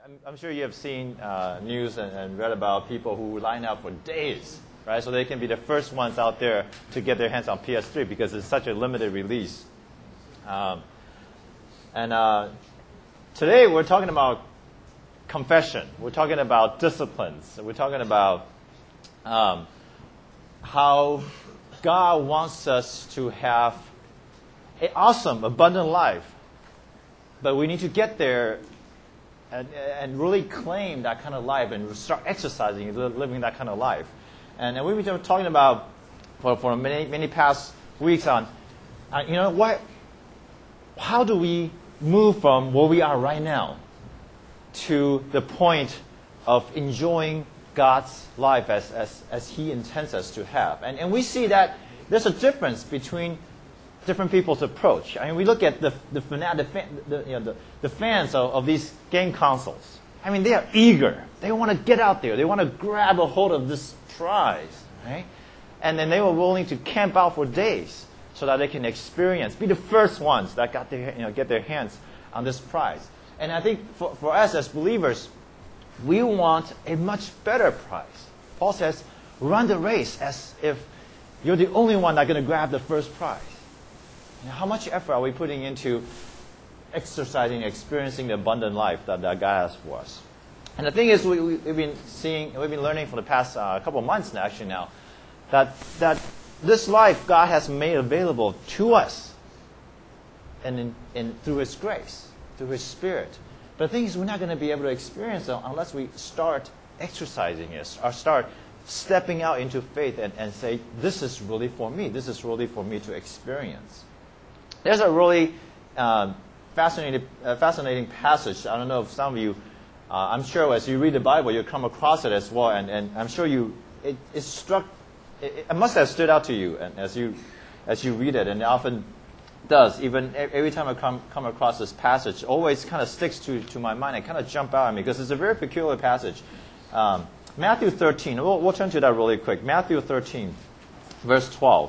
I'm sure you have seen news and read about people who line up for days, right? So they can be the first ones out there to get their hands on PS3 because it's such a limited release. Today we're talking about confession. We're talking about disciplines. We're talking about how God wants us to have an awesome, abundant life. But we need to get there and really claim that kind of life and start exercising, living that kind of life. And we've been talking about for many past weeks on, how do we move from where we are right now to the point of enjoying God's life as He intends us to have. And we see that there's a difference between different people's approach. I mean, we look at the fans of these game consoles. I mean, they are eager. They want to get out there. They want to grab a hold of this prize, right? And then they were willing to camp out for days so that they can be the first ones that get their hands on this prize. And I think for us as believers, we want a much better prize. Paul says, run the race as if you're the only one that's going to grab the first prize. How much effort are we putting into exercising, experiencing the abundant life that God has for us? And the thing is, we've been learning for the past couple of months now, that this life God has made available to us, and through His grace, through His Spirit. But the thing is, we're not going to be able to experience it unless we start exercising it, or start stepping out into faith and say, this is really for me. This is really for me to experience. There's a really fascinating passage. I don't know if some of you, I'm sure as you read the Bible, you'll come across it as well. And I'm sure it must have stood out to you as you read it. And it often does. Even every time I come across this passage, always kind of sticks to my mind and kind of jump out at me because it's a very peculiar passage. Matthew 13. We'll turn to that really quick. Matthew 13, verse 12.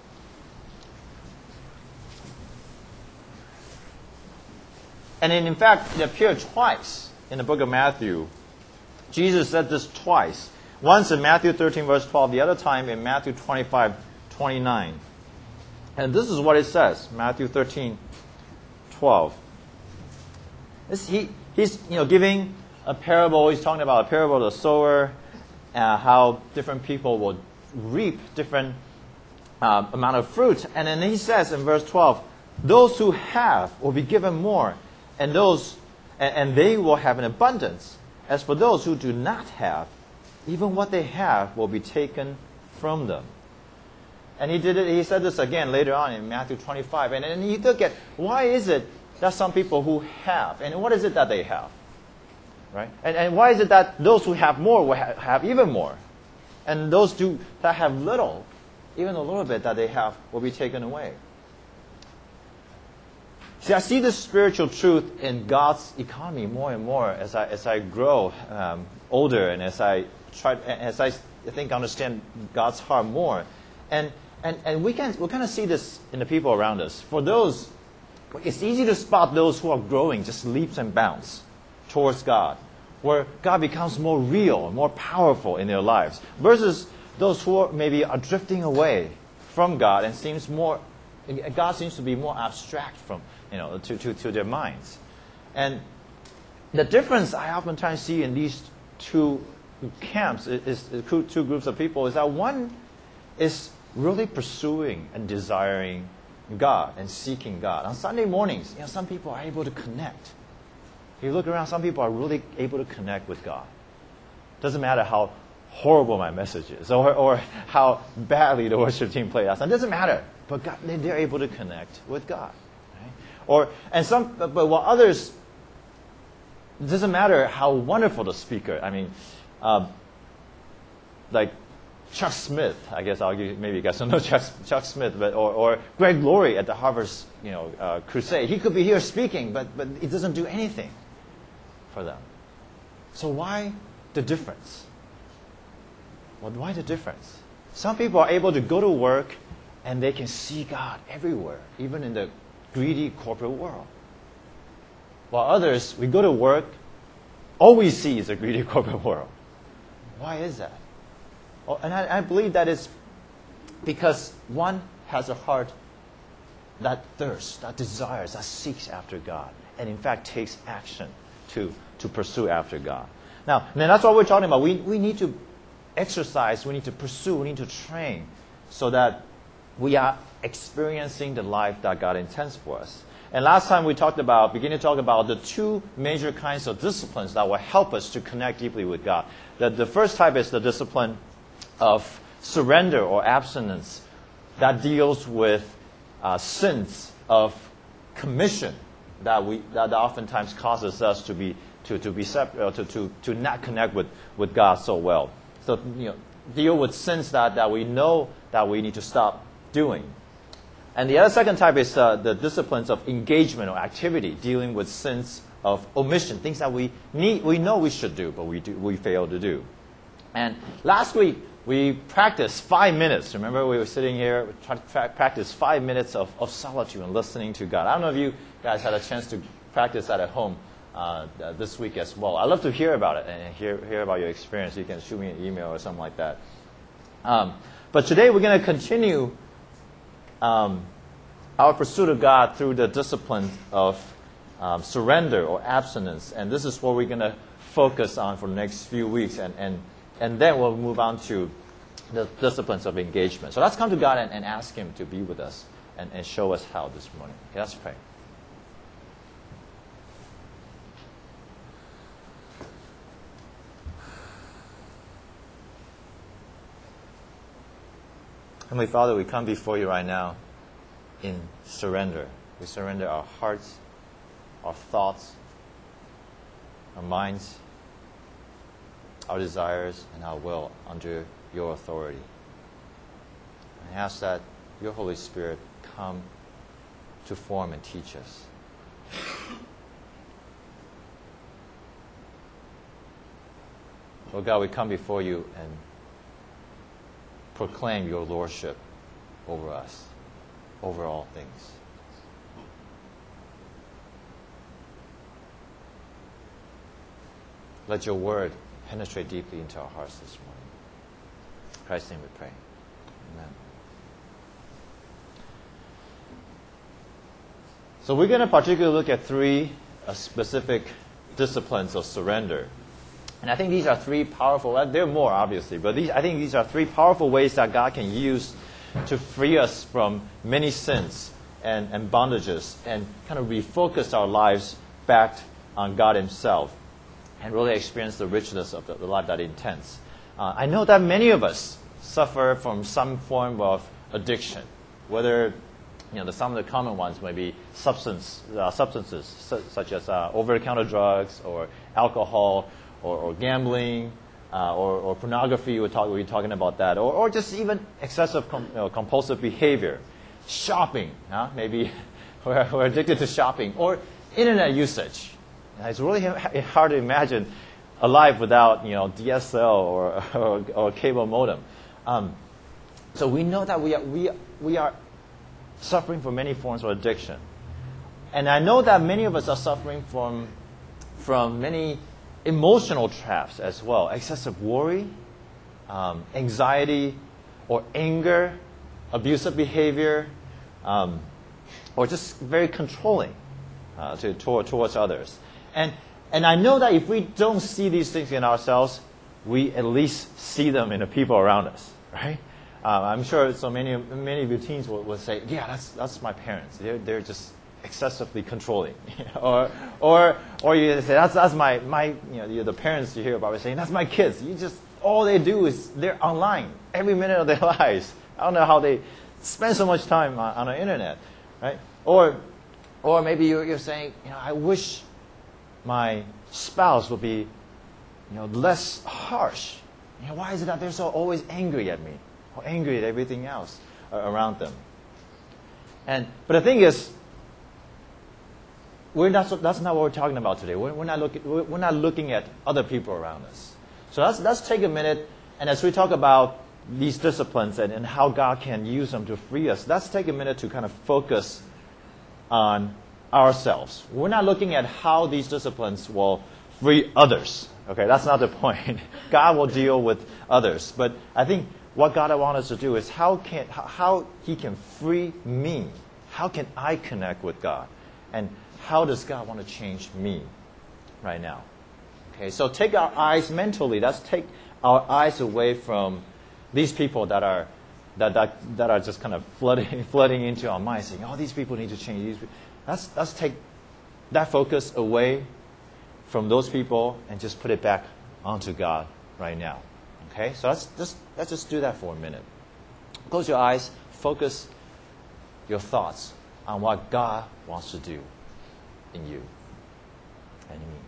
And in fact, it appeared twice in the book of Matthew. Jesus said this twice. Once in Matthew 13, verse 12. The other time in Matthew 25, 29. And this is what it says. Matthew 13, 12. He's giving a parable. He's talking about a parable of the sower, how different people will reap different amount of fruit. And then he says in verse 12, those who have will be given more, and they will have an abundance. As for those who do not have, even what they have will be taken from them. And he said this again later on in Matthew 25. And then you look at, why is it that some people who have, and what is it that they have? Right? And why is it that those who have more will have even more? And those that have little, even a little bit that they have, will be taken away. See, I see this spiritual truth in God's economy more and more as I grow older and as I understand God's heart more. And we kind of see this in the people around us. For those, it's easy to spot those who are growing just leaps and bounds towards God, where God becomes more real, more powerful in their lives, versus those who maybe are drifting away from God and God seems to be more abstract to their minds. And the difference I oftentimes see in these two camps is two groups of people is that one is really pursuing and desiring God and seeking God. On Sunday mornings, some people are able to connect. You look around, some people are really able to connect with God. Doesn't matter how horrible my message is or how badly the worship team played last night. It doesn't matter. But God, they're able to connect with God. Right? But while others, it doesn't matter how wonderful the speaker. I mean, like Chuck Smith, I guess maybe you guys don't know Chuck Smith, but or Greg Laurie at the Harvest crusade. He could be here speaking, but it doesn't do anything for them. So why the difference? Well, why the difference? Some people are able to go to work and they can see God everywhere, even in the greedy corporate world. While others, we go to work all we see is a greedy corporate world. Why is that? Oh, and I believe that is because one has a heart that thirsts, that desires, that seeks after God, and in fact takes action to pursue after God. Now, and that's what we're talking about. We need to exercise, we need to pursue, we need to train so that we are experiencing the life that God intends for us. And last time we began to talk about the two major kinds of disciplines that will help us to connect deeply with God. The first type is the discipline of surrender or abstinence that deals with sins of commission that oftentimes causes us to not connect with God so well. So deal with sins that we know that we need to stop doing. And the other second type is the disciplines of engagement or activity, dealing with sins of omission, things that we know we should do, but we fail to do. And last week we practiced 5 minutes. Remember, we were sitting here, we tried to practice 5 minutes of solitude and listening to God. I don't know if you guys had a chance to practice that at home this week as well. I'd love to hear about it and hear about your experience. You can shoot me an email or something like that. But today we're going to continue our pursuit of God through the discipline of surrender or abstinence. And this is what we're going to focus on for the next few weeks. And then we'll move on to the disciplines of engagement. So let's come to God and ask Him to be with us and show us how this morning. Okay, let's pray. Heavenly Father, we come before you right now in surrender. We surrender our hearts, our thoughts, our minds, our desires, and our will under your authority. I ask that your Holy Spirit come to form and teach us. Lord God, we come before you and proclaim your lordship over us, over all things. Let your word penetrate deeply into our hearts this morning. In Christ's name we pray. Amen. So we're going to particularly look at three specific disciplines of surrender. And I think these are three powerful, there are more obviously, but I think these are three powerful ways that God can use to free us from many sins and bondages and kind of refocus our lives back on God Himself and really experience the richness of the life that He intends. I know that many of us suffer from some form of addiction, whether some of the common ones may be substances such as over-the-counter drugs or alcohol or gambling or pornography. We're talking about that, or just even excessive compulsive behavior, shopping. Maybe we're addicted to shopping, or internet usage. It's really hard to imagine a life without DSL or cable modem. So we know that we are suffering from many forms of addiction, and I know that many of us are suffering from many emotional traps as well: excessive worry, anxiety, or anger, abusive behavior, or just very controlling towards others. And I know that if we don't see these things in ourselves, we at least see them in the people around us, right? I'm sure so many of your teens will say, "Yeah, that's my parents. They're just excessively controlling," or you say, "That's my the parents you hear about are saying, that's my kids. All they do is they're online every minute of their lives. I don't know how they spend so much time on the internet, right?" Or maybe you're saying, "I wish my spouse would be, less harsh. Why is it that they're so always angry at me, or angry at everything else around them?" But the thing is, that's not what we're talking about today. We're not looking at other people around us. So let's take a minute, and as we talk about these disciplines and how God can use them to free us, let's take a minute to kind of focus on ourselves. We're not looking at how these disciplines will free others. Okay, that's not the point. God will deal with others. But I think what God wants us to do is how He can free me. How can I connect with God? And how does God want to change me right now? Okay, so take our eyes mentally. Let's take our eyes away from these people that are just kind of flooding into our minds, saying, "Oh, these people need to change." Let's take that focus away from those people and just put it back onto God right now. Okay, so let's just do that for a minute. Close your eyes. Focus your thoughts on what God wants to do in you and me.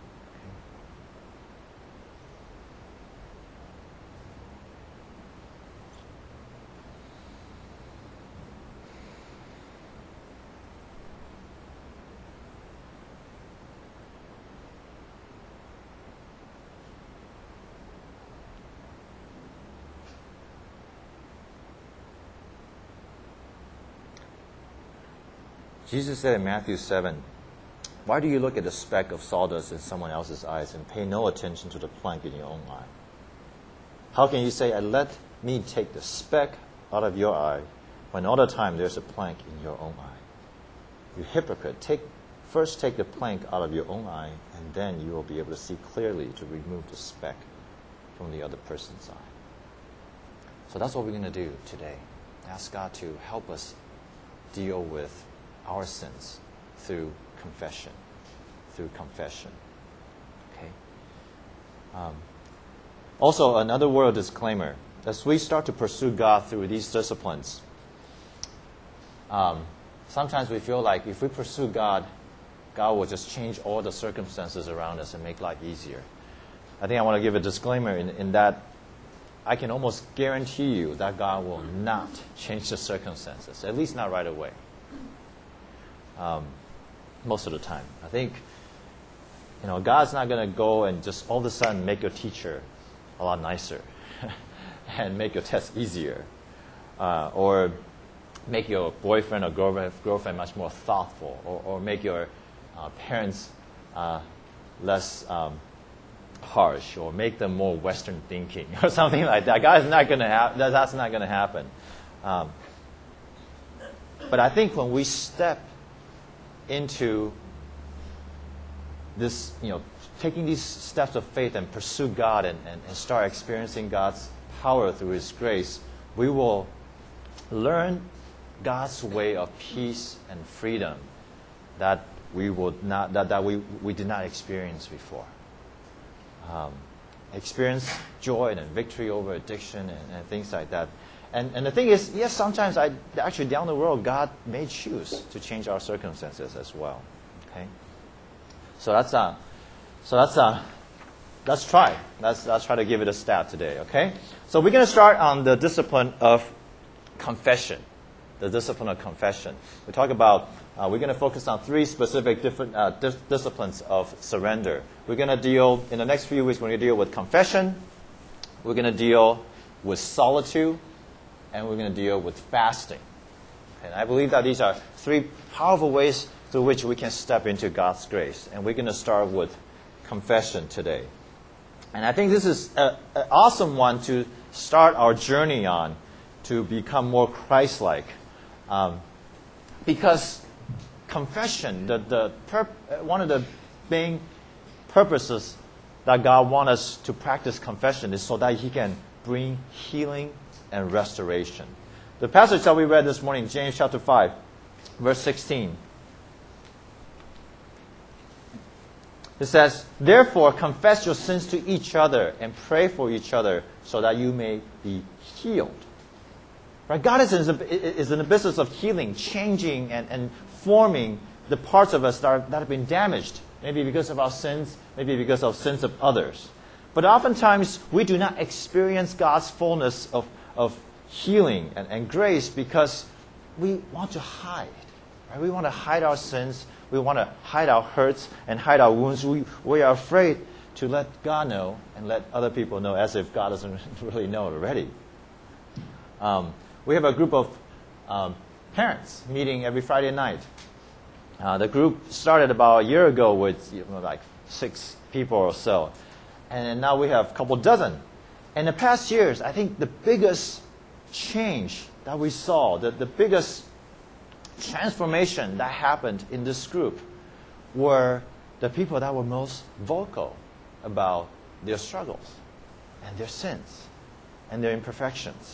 Jesus said in Matthew 7, "Why do you look at the speck of sawdust in someone else's eyes and pay no attention to the plank in your own eye? How can you say, 'Let me take the speck out of your eye,' when all the time there's a plank in your own eye? You hypocrite, first take the plank out of your own eye, and then you will be able to see clearly to remove the speck from the other person's eye." So that's what we're going to do today. Ask God to help us deal with our sins through confession. Okay. Also, another word of disclaimer: as we start to pursue God through these disciplines, sometimes we feel like if we pursue God, God will just change all the circumstances around us and make life easier. I think I want to give a disclaimer in that I can almost guarantee you that God will not change the circumstances, at least not right away. Most of the time. I think, God's not going to go and just all of a sudden make your teacher a lot nicer and make your test easier, or make your boyfriend or girlfriend much more thoughtful, or make your parents less harsh, or make them more Western thinking, or something like that. God's not going to that's not going to happen. But I think when we step into this, taking these steps of faith and pursue God and start experiencing God's power through His grace, we will learn God's way of peace and freedom that we did not experience before. Experience joy and victory over addiction and things like that. And the thing is, yes, sometimes actually down the road, God may choose to change our circumstances as well. Okay, so let's try. Let's try to give it a stab today. Okay, so we're going to start on the discipline of confession. The discipline of confession. We talk about. We're going to focus on three specific different disciplines of surrender. We're going to deal in the next few weeks. We're going to deal with confession. We're going to deal with solitude. And we're going to deal with fasting. And I believe that these are three powerful ways through which we can step into God's grace. And we're going to start with confession today. And I think this is an awesome one to start our journey on to become more Christ-like. Because confession, one of the main purposes that God wants us to practice confession is so that He can bring healing and restoration. The passage that we read this morning, James chapter 5, verse 16. It says, "Therefore confess your sins to each other and pray for each other so that you may be healed." Right? God is in the business of healing, changing, and forming the parts of us that have been damaged, maybe because of our sins, maybe because of sins of others. But oftentimes, we do not experience God's fullness of healing and grace because we want to hide. Right? We want to hide our sins. We want to hide our hurts and hide our wounds. We are afraid to let God know and let other people know, as if God doesn't really know it already. We have a group of parents meeting every Friday night. The group started about a year ago with like 6 people or so. And now we have a couple dozen. In the past years, I think the biggest change that we saw, the biggest transformation that happened in this group were the people that were most vocal about their struggles and their sins and their imperfections.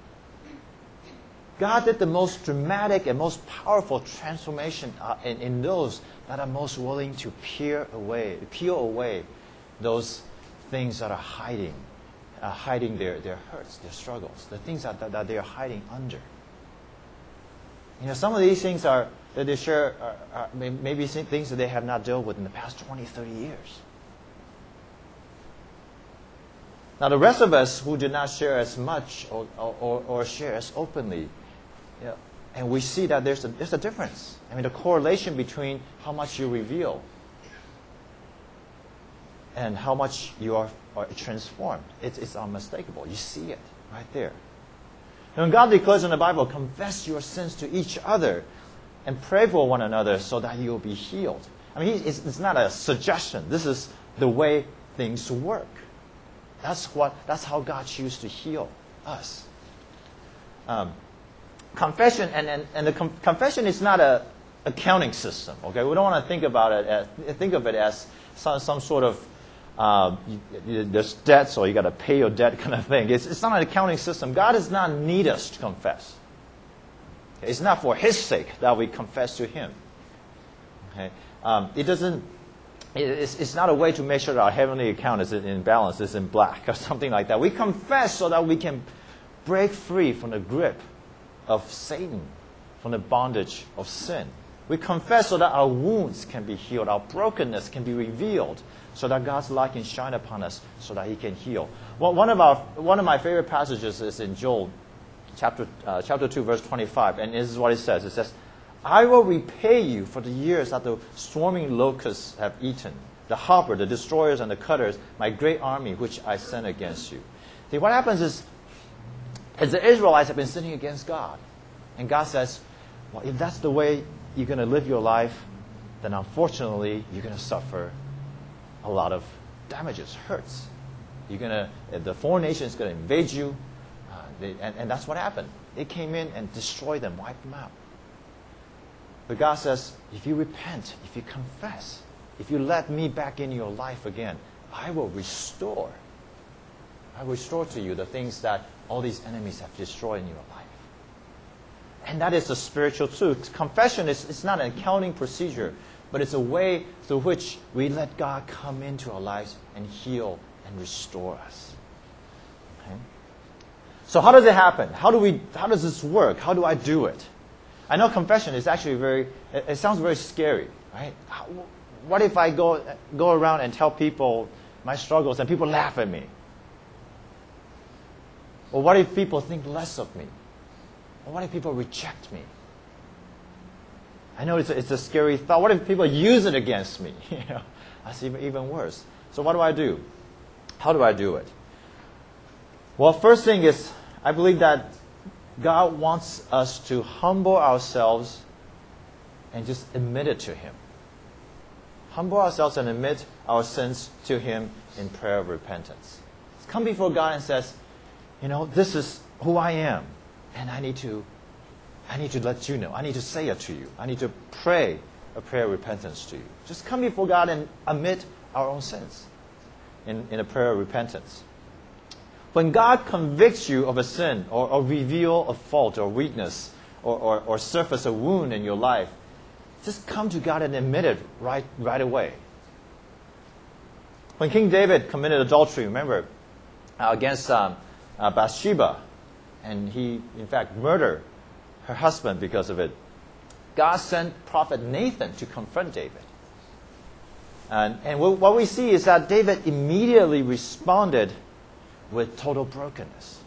God did the most dramatic and most powerful transformation in those that are most willing to peel away those things that are hiding their hurts, their struggles, the things that they are hiding under. Some of these things that they share are maybe things that they have not dealt with in the past 20, 30 years. Now, the rest of us who did not share as much or share as openly, and we see that there's a difference. The correlation between how much you reveal and how much you are transformed, it's unmistakable. You see it right there. When God declares in the Bible, confess your sins to each other and pray for one another so that you will be healed. It's not a suggestion. This is the way things work. That's how God chooses to heal us. Confession and the confession is not a accounting system. Okay, we don't want to think of it as some sort of there's debt, so you got to pay your debt kind of thing. It's not an accounting system. God does not need us to confess. Okay? It's not for His sake that we confess to Him. Okay, It's not a way to make sure that our heavenly account is in balance, is in black, or something like that. We confess so that we can break free from the grip of Satan, from the bondage of sin. We confess so that our wounds can be healed, our brokenness can be revealed, so that God's light can shine upon us, so that He can heal. Well, one of my favorite passages is in Joel, chapter 2, verse 25, and this is what it says. It says, I will repay you for the years that the swarming locusts have eaten, the hopper, the destroyers, and the cutters, my great army which I sent against you. See, what happens is the Israelites have been sinning against God. And God says, well, if that's the way you're going to live your life, then unfortunately you're going to suffer a lot of damages, hurts. The foreign nation is going to invade you, and that's what happened. They came in and destroyed them, wiped them out. But God says, if you repent, if you confess, if you let me back in your life again, I will restore. I will restore to you the things that all these enemies have destroyed in your life. And that is the spiritual truth. Confession is not an accounting procedure, but it's a way through which we let God come into our lives and heal and restore us. Okay? So how does it happen? How does this work? How do I do it? I know confession is actually it sounds very scary, right? What if I go around and tell people my struggles and people laugh at me? Or what if people think less of me? Or what if people reject me? I know it's a scary thought. What if people use it against me? That's even worse. So what do I do? How do I do it? Well, first thing is, I believe that God wants us to humble ourselves and just admit it to Him. Humble ourselves and admit our sins to Him in prayer of repentance. Come before God and says, this is who I am, and I need to let you know. I need to say it to you. I need to pray a prayer of repentance to you. Just come before God and admit our own sins in a prayer of repentance. When God convicts you of a sin or reveal a fault or weakness or surface a wound in your life, just come to God and admit it right away. When King David committed adultery, remember, against Bathsheba, and he, in fact, murdered her husband because of it, God sent prophet Nathan to confront David. And what we see is that David immediately responded with total brokenness.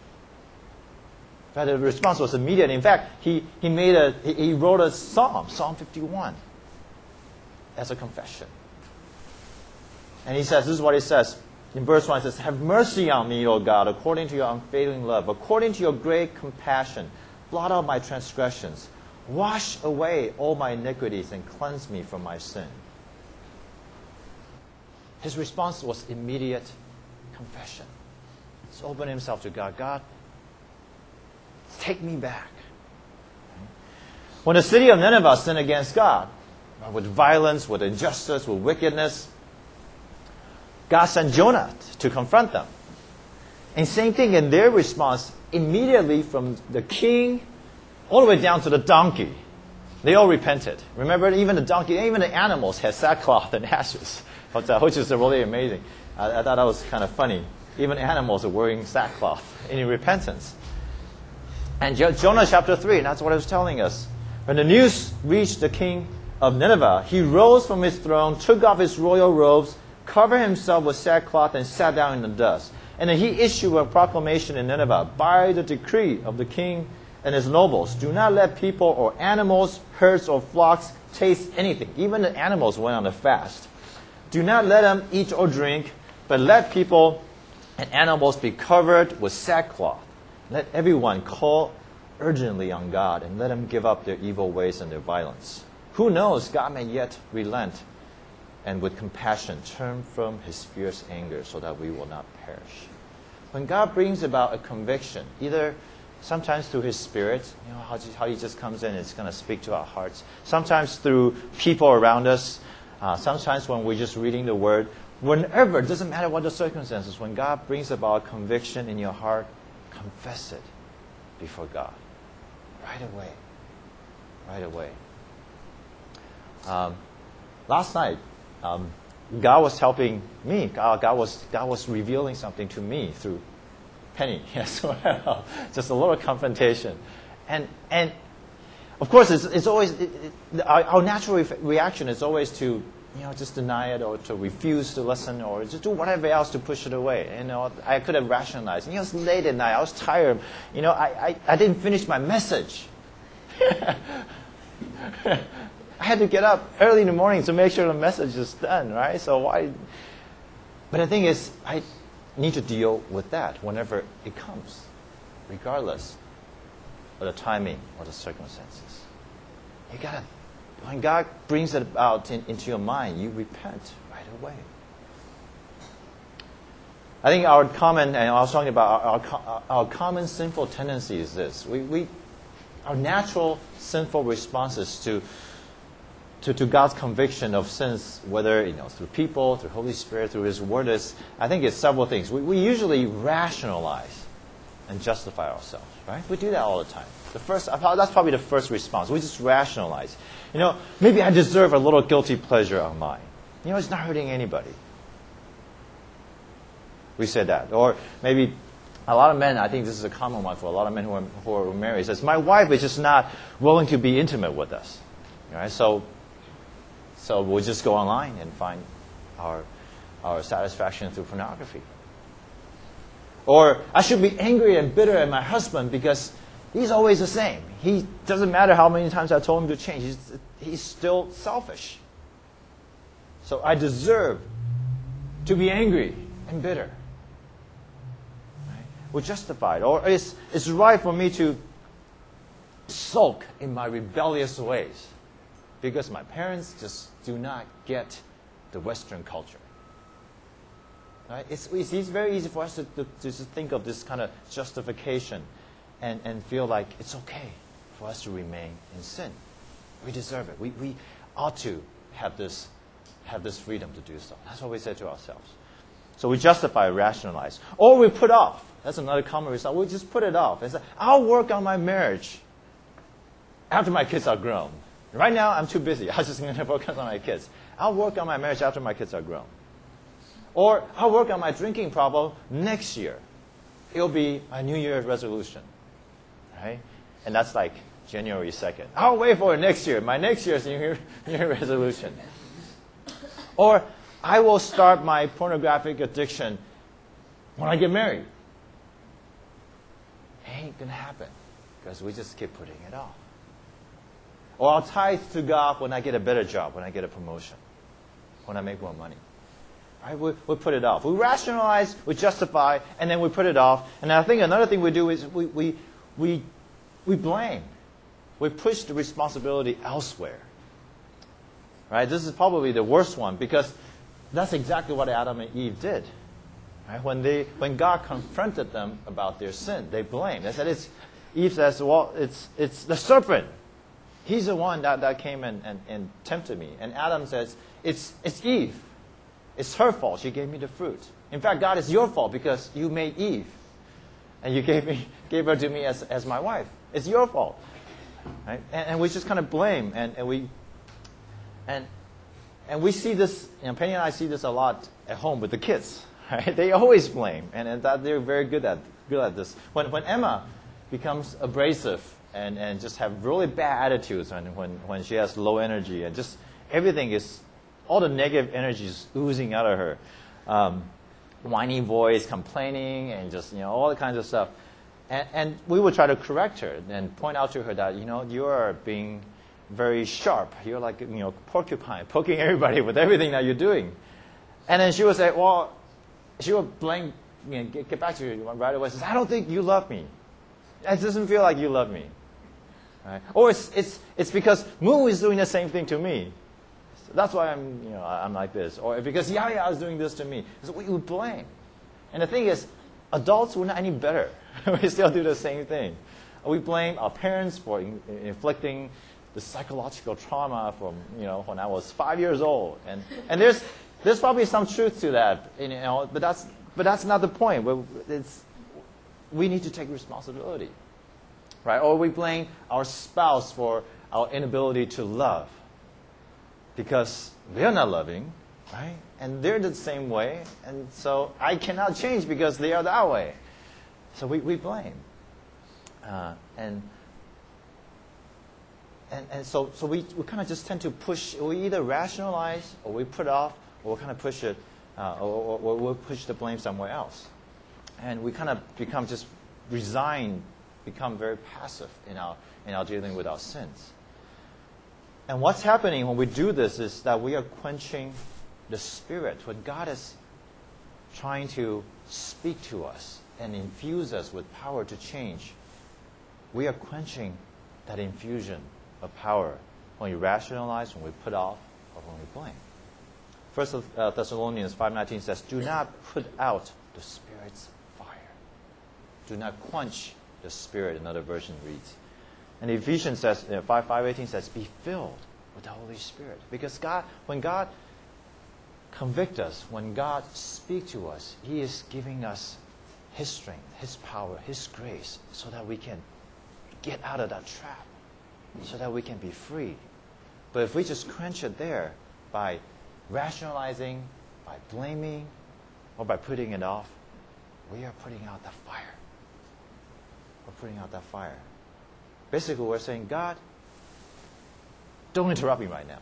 The response was immediate. In fact, he wrote a psalm, Psalm 51, as a confession. And he says, this is what he says. In verse 1, it says, have mercy on me, O God, according to your unfailing love, according to your great compassion. Blot out my transgressions. Wash away all my iniquities and cleanse me from my sin. His response was immediate confession. He's opened himself to God. God, take me back. When the city of Nineveh sinned against God, with violence, with injustice, with wickedness, God sent Jonah to confront them. And same thing in their response, immediately from the king all the way down to the donkey. They all repented. Remember, even the donkey, even the animals had sackcloth and ashes, which is really amazing. I thought that was kind of funny. Even animals are wearing sackcloth in repentance. And Jonah chapter 3, and that's what it was telling us. When the news reached the king of Nineveh, he rose from his throne, took off his royal robes, covered himself with sackcloth, and sat down in the dust. And then he issued a proclamation in Nineveh, by the decree of the king and his nobles, do not let people or animals, herds or flocks taste anything. Even the animals went on a fast. Do not let them eat or drink, but let people and animals be covered with sackcloth. Let everyone call urgently on God, and let them give up their evil ways and their violence. Who knows, God may yet relent and with compassion turn from his fierce anger so that we will not perish. When God brings about a conviction, either sometimes through his Spirit, how he just comes in and is going to speak to our hearts. Sometimes through people around us. Sometimes when we're just reading the Word. Whenever, it doesn't matter what the circumstances, when God brings about a conviction in your heart, confess it before God. Right away. Right away. Last night, God was helping me. God was revealing something to me through Penny as well. Just a little confrontation, and of course it's always our natural reaction is always to just deny it or to refuse to listen or just do whatever else to push it away. I could have rationalized. It's late at night. I was tired. I didn't finish my message. I had to get up early in the morning to make sure the message is done, right? So why? But the thing is, I need to deal with that whenever it comes, regardless of the timing or the circumstances. When God brings it out into your mind, you repent right away. I think our common, and I was talking about our common sinful tendency is this. Our natural sinful responses to God's conviction of sins, whether through people, through Holy Spirit, through His Word, I think it's several things. We usually rationalize and justify ourselves, right? We do that all the time. That's probably the first response. We just rationalize. Maybe I deserve a little guilty pleasure of mine. It's not hurting anybody. We say that. Or maybe a lot of men, I think this is a common one for a lot of men who are married, says, my wife is just not willing to be intimate with us. Right? So we'll just go online and find our satisfaction through pornography. Or I should be angry and bitter at my husband because he's always the same. He doesn't matter how many times I told him to change. He's still selfish. So I deserve to be angry and bitter. Right? We're justified. Or it's right for me to sulk in my rebellious ways because my parents just do not get the Western culture. Right? It's very easy for us to just think of this kind of justification and feel like it's okay for us to remain in sin. We deserve it. We ought to have this freedom to do so. That's what we say to ourselves. So we justify, rationalize. Or we put off. That's another common result. We just put it off and say, I'll work on my marriage after my kids are grown. Right now, I'm too busy. I'm just going to focus on my kids. I'll work on my marriage after my kids are grown. Or I'll work on my drinking problem next year. It'll be my New Year's resolution. Right? And that's like January 2nd. I'll wait for it next year. My next year's New Year resolution. Or I will start my pornographic addiction when I get married. It ain't going to happen because we just keep putting it off. Or I'll tithe to God when I get a better job, when I get a promotion, when I make more money. Right? We put it off. We rationalize, we justify, and then we put it off. And I think another thing we do is we blame. We push the responsibility elsewhere. Right? This is probably the worst one because that's exactly what Adam and Eve did. Right? When God confronted them about their sin, they blamed. They said, Eve says, well, it's the serpent. He's the one that came and tempted me. And Adam says, it's Eve. It's her fault. She gave me the fruit. In fact, God, it's your fault because you made Eve. And you gave her to me as my wife. It's your fault. Right? And we just kind of blame. And we see this, Penny and I see this a lot at home with the kids. Right? They always blame. And that they're very good at this. When Emma becomes abrasive and just have really bad attitudes when she has low energy and just everything is, all the negative energy is oozing out of her. Whiny voice, complaining, and just, all the kinds of stuff. And we would try to correct her and point out to her that, you are being very sharp. You're like, porcupine, poking everybody with everything that you're doing. And then she would say, well, she would blame, get back to you right away. Says, I don't think you love me. It doesn't feel like you love me. Right? Or it's because Moo is doing the same thing to me. So that's why I'm like this. Or because Yaya is doing this to me. So we would blame. And the thing is, adults, we're not any better. We still do the same thing. We blame our parents for inflicting the psychological trauma from, when I was 5 years old. And there's probably some truth to that, but that's not the point. We need to take responsibility. Right? Or we blame our spouse for our inability to love. Because they're not loving, right? And they're the same way, and so I cannot change because they are that way. So we blame. And so we kind of just tend to push, we either rationalize, or we put off, or we kind of push it, or we'll push the blame somewhere else. And we kind of become just resigned, become very passive in our dealing with our sins. And what's happening when we do this is that we are quenching the Spirit. When God is trying to speak to us and infuse us with power to change, we are quenching that infusion of power when we rationalize, when we put off, or when we blame. 1 Thessalonians 5:19 says, do not put out the Spirit's fire. Do not quench the Spirit, another version reads. And Ephesians says, 5:18 says, be filled with the Holy Spirit. Because when God convicts us, when God speaks to us, He is giving us His strength, His power, His grace, so that we can get out of that trap, so that we can be free. But if we just quench it there by rationalizing, by blaming, or by putting it off, we are putting out the fire. We're putting out that fire. Basically, we're saying, God, don't interrupt me right now.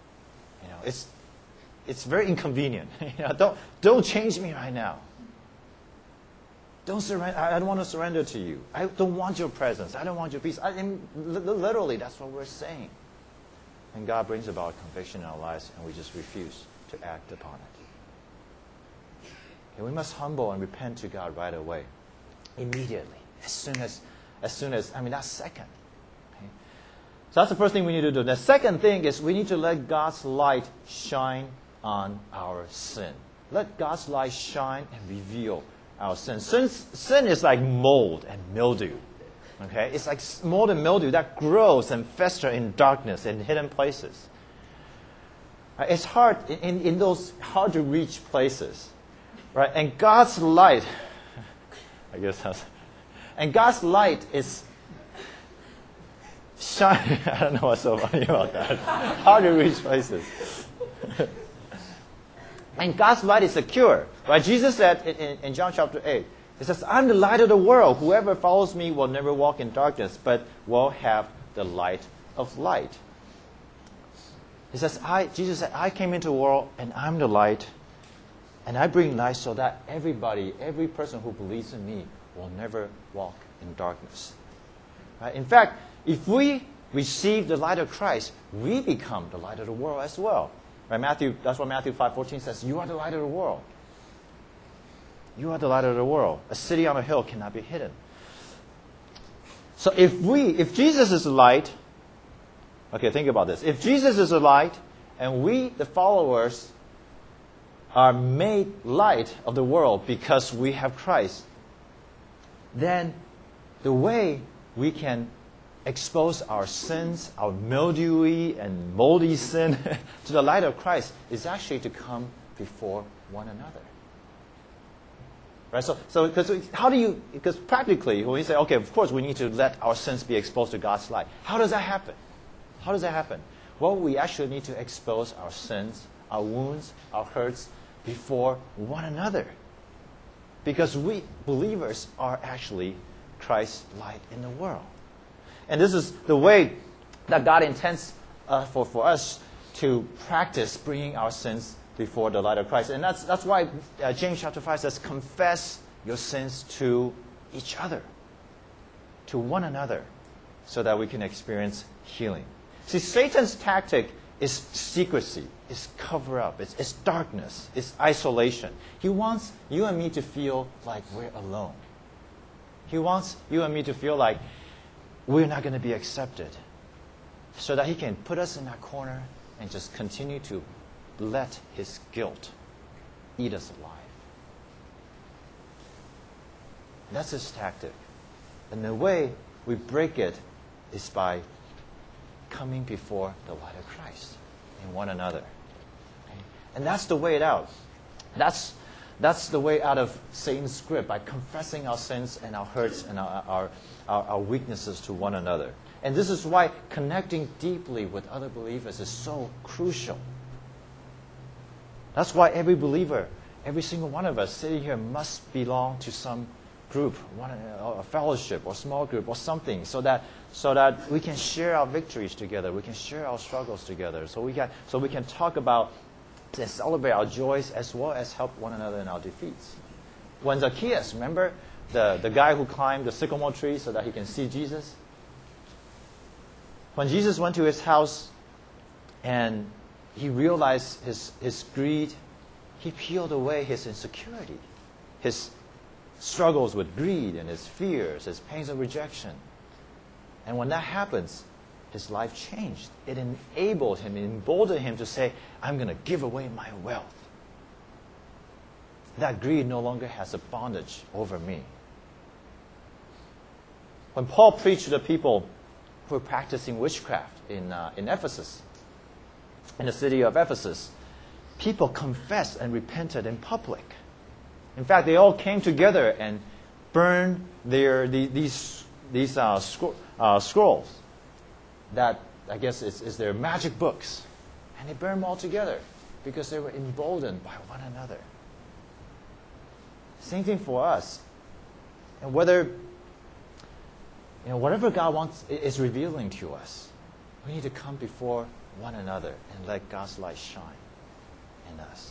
It's very inconvenient. Don't change me right now. Don't surrender. I don't want to surrender to you. I don't want your presence. I don't want your peace. Literally, that's what we're saying. And God brings about conviction in our lives, and we just refuse to act upon it. And we must humble and repent to God right away, immediately, as soon as that second. Okay? So that's the first thing we need to do. The second thing is we need to let God's light shine on our sin. Let God's light shine and reveal our sin. Sin is like mold and mildew. Okay? It's like mold and mildew that grows and festers in darkness and hidden places. It's hard in those hard to reach places. Right? And God's light, and God's light is shining. I don't know what's so funny about that. Hard to reach places. And God's light is secure. Right? Jesus said in John chapter 8, He says, I'm the light of the world. Whoever follows me will never walk in darkness, but will have the light of light. He says, Jesus said, I came into the world and I'm the light. And I bring light so that every person who believes in me will never walk in darkness. Right? In fact, if we receive the light of Christ, we become the light of the world as well. Right? That's what Matthew 5:14 says. You are the light of the world. You are the light of the world. A city on a hill cannot be hidden. So if Jesus is the light, okay, think about this. If Jesus is the light, and we, the followers, are made light of the world because we have Christ, then the way we can expose our sins, our mildewy and moldy sin to the light of Christ is actually to come before one another. Right? So because practically, when we say, okay, of course we need to let our sins be exposed to God's light. How does that happen? How does that happen? Well, we actually need to expose our sins, our wounds, our hurts before one another. Because we, believers, are actually Christ's light in the world. And this is the way that God intends for us to practice bringing our sins before the light of Christ. And that's why James chapter 5 says, confess your sins to each other, to one another, so that we can experience healing. See, Satan's tactic is secrecy, is cover-up, it's darkness, it's isolation. He wants you and me to feel like we're alone. He wants you and me to feel like we're not going to be accepted, so that he can put us in that corner and just continue to let his guilt eat us alive. That's his tactic. And the way we break it is by coming before the light of Christ in one another. Okay? And that's the way out. That's the way out of Satan's grip, by confessing our sins and our hurts and our weaknesses to one another. And this is why connecting deeply with other believers is so crucial. That's why every believer, every single one of us sitting here must belong to some group, a fellowship or small group or something, so that we can share our victories together, we can share our struggles together, so we can talk about and celebrate our joys as well as help one another in our defeats. When Zacchaeus, remember the guy who climbed the sycamore tree so that he can see Jesus? When Jesus went to his house and he realized his greed, he peeled away his insecurity, his struggles with greed and his fears, his pains of rejection. And when that happens, his life changed. It enabled him, it emboldened him to say, I'm going to give away my wealth. That greed no longer has a bondage over me. When Paul preached to the people who were practicing witchcraft in Ephesus, in the city of Ephesus, people confessed and repented in public. In fact, they all came together and burned these scrolls that I guess is their magic books. And they burned them all together because they were emboldened by one another. Same thing for us. And whatever God is revealing to us, we need to come before one another and let God's light shine in us.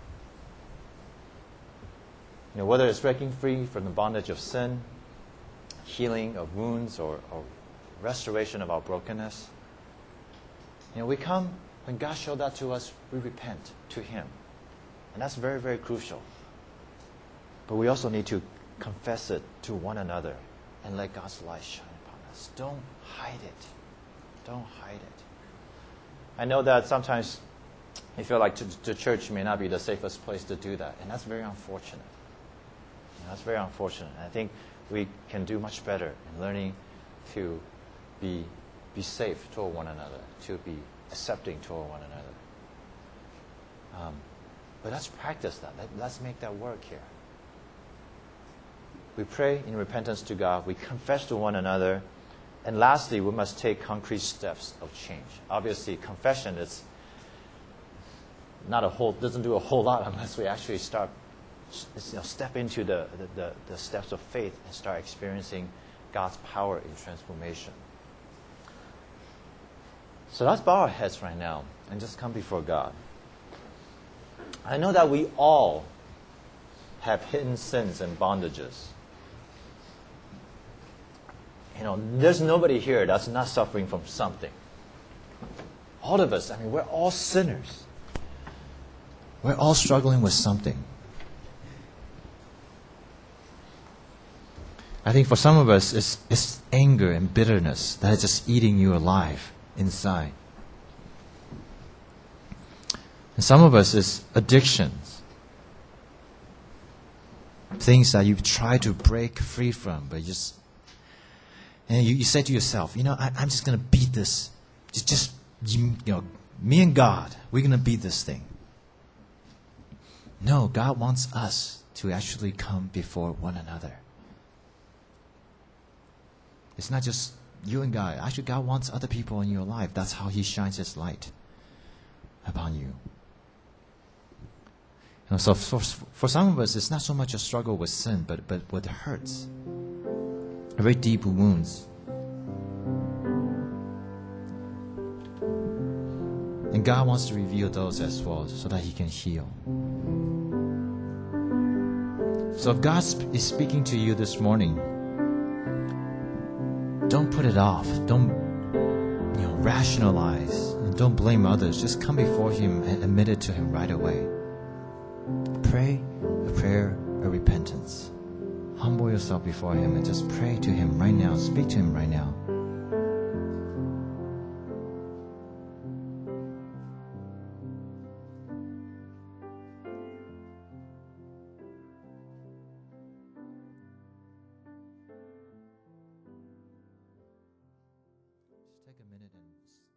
Whether it's breaking free from the bondage of sin, healing of wounds, or restoration of our brokenness. We come, when God showed that to us, we repent to Him. And that's very, very crucial. But we also need to confess it to one another and let God's light shine upon us. Don't hide it. Don't hide it. I know that sometimes you feel like the church may not be the safest place to do that, and that's very unfortunate. That's very unfortunate. I think we can do much better in learning to be safe toward one another, to be accepting toward one another. But let's practice that. Let's make that work here. We pray in repentance to God. We confess to one another. And lastly, we must take concrete steps of change. Obviously, confession is doesn't do a whole lot unless we actually step into the steps of faith and start experiencing God's power in transformation. So let's bow our heads right now and just come before God. I know that we all have hidden sins and bondages. There's nobody here that's not suffering from something. All of us, we're all sinners. We're all struggling with something. I think for some of us, it's anger and bitterness that is just eating you alive inside. And some of us, it's addictions. things that you've tried to break free from, but and you say to yourself, I'm just going to beat this. Me and God, we're going to beat this thing. No, God wants us to actually come before one another. It's not just you and God. Actually, God wants other people in your life. That's how He shines His light upon you. So for some of us, it's not so much a struggle with sin, but with hurts, very deep wounds. And God wants to reveal those as well so that He can heal. So if God is speaking to you this morning, don't put it off. Don't rationalize. And don't blame others. Just come before Him and admit it to Him right away. Pray a prayer of repentance. Humble yourself before Him and just pray to Him right now. Speak to Him right now. Take a minute and